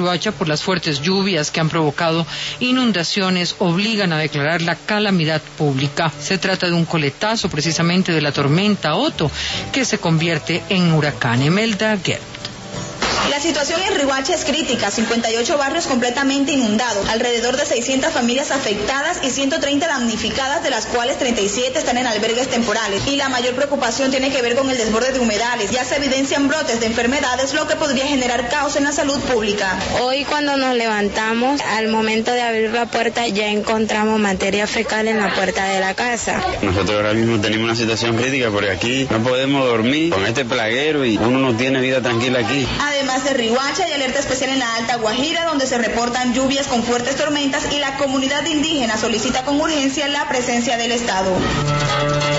Riohacha por las fuertes lluvias que han provocado inundaciones obligan a declarar la calamidad pública. Se trata de un coletazo precisamente de la tormenta Otto que se convierte en huracán. Emelda Gert. La situación en Riohacha es crítica, 58 barrios completamente inundados, alrededor de 600 familias afectadas y 130 damnificadas, de las cuales 37 están en albergues temporales. Y la mayor preocupación tiene que ver con el desborde de humedales. Ya se evidencian brotes de enfermedades, lo que podría generar caos en la salud pública. Hoy cuando nos levantamos, al momento de abrir la puerta ya encontramos materia fecal en la puerta de la casa. Nosotros ahora mismo tenemos una situación crítica porque aquí no podemos dormir con este plaguero y uno no tiene vida tranquila aquí. Además de Riohacha, hay alerta especial en la Alta Guajira, donde se reportan lluvias con fuertes tormentas y la comunidad indígena solicita con urgencia la presencia del Estado.